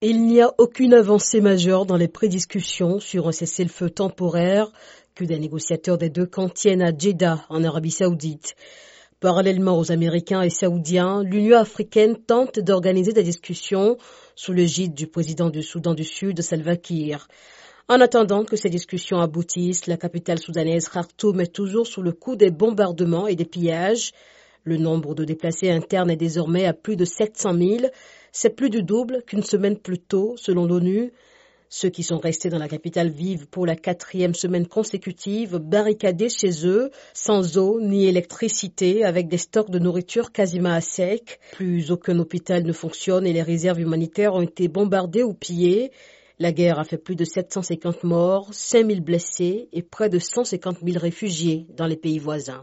Il n'y a aucune avancée majeure dans les prédiscussions sur un cessez-le-feu temporaire que les négociateurs des deux camps tiennent à Jeddah, en Arabie Saoudite. Parallèlement aux Américains et Saoudiens, l'Union africaine tente d'organiser des discussions sous l'égide du président du Soudan du Sud, Salva Kiir. En attendant que ces discussions aboutissent, la capitale soudanaise Khartoum est toujours sous le coup des bombardements et des pillages. Le nombre de déplacés internes est désormais à plus de 700 000. C'est plus du double qu'une semaine plus tôt, selon l'ONU. Ceux qui sont restés dans la capitale vivent pour la 4e semaine consécutive barricadés chez eux, sans eau ni électricité, avec des stocks de nourriture quasiment à sec. Plus aucun hôpital ne fonctionne et les réserves humanitaires ont été bombardées ou pillées. La guerre a fait plus de 750 morts, 5 000 blessés et près de 150 000 réfugiés dans les pays voisins.